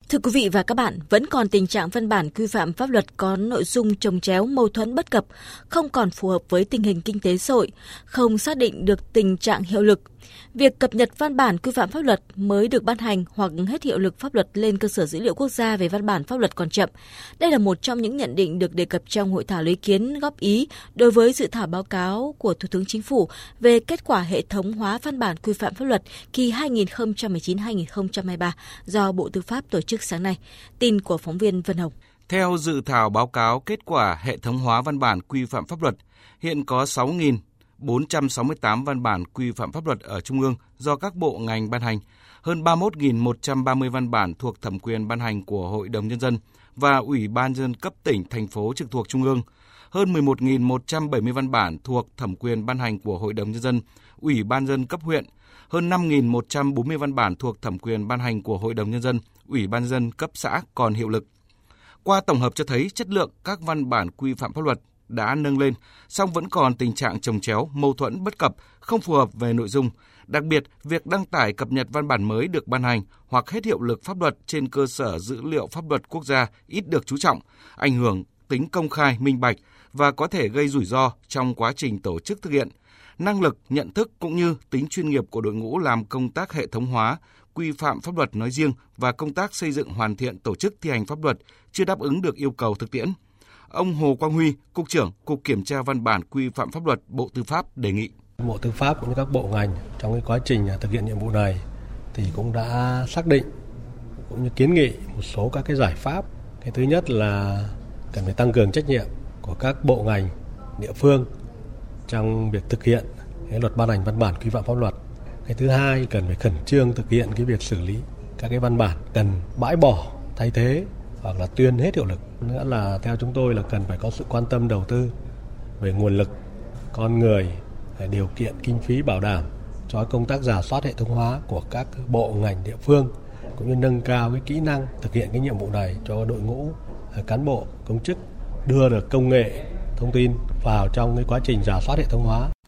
Thưa quý vị và các bạn, vẫn còn tình trạng văn bản quy phạm pháp luật có nội dung chồng chéo, mâu thuẫn bất cập, không còn phù hợp với tình hình kinh tế xã hội, không xác định được tình trạng hiệu lực. Việc cập nhật văn bản quy phạm pháp luật mới được ban hành hoặc hết hiệu lực pháp luật lên cơ sở dữ liệu quốc gia về văn bản pháp luật còn chậm. Đây là một trong những nhận định được đề cập trong hội thảo lấy ý kiến góp ý đối với dự thảo báo cáo của Thủ tướng Chính phủ về kết quả hệ thống hóa văn bản quy phạm pháp luật kỳ 2019-2023 do Bộ Tư pháp tổ chức sáng nay. Tin của phóng viên Vân Hồng. Theo dự thảo báo cáo kết quả hệ thống hóa văn bản quy phạm pháp luật, hiện có 6.468 văn bản quy phạm pháp luật ở Trung ương do các bộ ngành ban hành, hơn 31.130 văn bản thuộc thẩm quyền ban hành của Hội đồng Nhân dân và Ủy ban nhân dân cấp tỉnh, thành phố trực thuộc Trung ương, hơn 11.170 văn bản thuộc thẩm quyền ban hành của Hội đồng Nhân dân, Ủy ban nhân dân cấp huyện, hơn 5.140 văn bản thuộc thẩm quyền ban hành của Hội đồng Nhân dân, Ủy ban nhân dân cấp xã còn hiệu lực. Qua tổng hợp cho thấy chất lượng các văn bản quy phạm pháp luật đã nâng lên, song vẫn còn tình trạng chồng chéo, mâu thuẫn bất cập, không phù hợp về nội dung. Đặc biệt, việc đăng tải cập nhật văn bản mới được ban hành hoặc hết hiệu lực pháp luật trên cơ sở dữ liệu pháp luật quốc gia ít được chú trọng, ảnh hưởng tính công khai, minh bạch và có thể gây rủi ro trong quá trình tổ chức thực hiện. Năng lực, nhận thức cũng như tính chuyên nghiệp của đội ngũ làm công tác hệ thống hóa, quy phạm pháp luật nói riêng và công tác xây dựng hoàn thiện tổ chức thi hành pháp luật chưa đáp ứng được yêu cầu thực tiễn. Ông Hồ Quang Huy, Cục trưởng Cục Kiểm tra Văn bản Quy phạm pháp luật Bộ Tư pháp đề nghị. Bộ Tư pháp cũng như các bộ ngành trong cái quá trình thực hiện nhiệm vụ này thì cũng đã xác định cũng như kiến nghị một số các cái giải pháp. Cái thứ nhất là cần phải tăng cường trách nhiệm của các bộ ngành, địa phương trong việc thực hiện cái luật ban hành văn bản quy phạm pháp luật. Cái thứ hai cần phải khẩn trương thực hiện cái việc xử lý các cái văn bản cần bãi bỏ, thay thế hoặc là tuyên hết hiệu lực. Nữa là theo chúng tôi là cần phải có sự quan tâm đầu tư về nguồn lực, con người, điều kiện kinh phí bảo đảm cho công tác rà soát hệ thống hóa của các bộ ngành địa phương cũng như nâng cao cái kỹ năng thực hiện cái nhiệm vụ này cho đội ngũ cán bộ, công chức, đưa được công nghệ thông tin vào trong cái quá trình rà soát hệ thống hóa.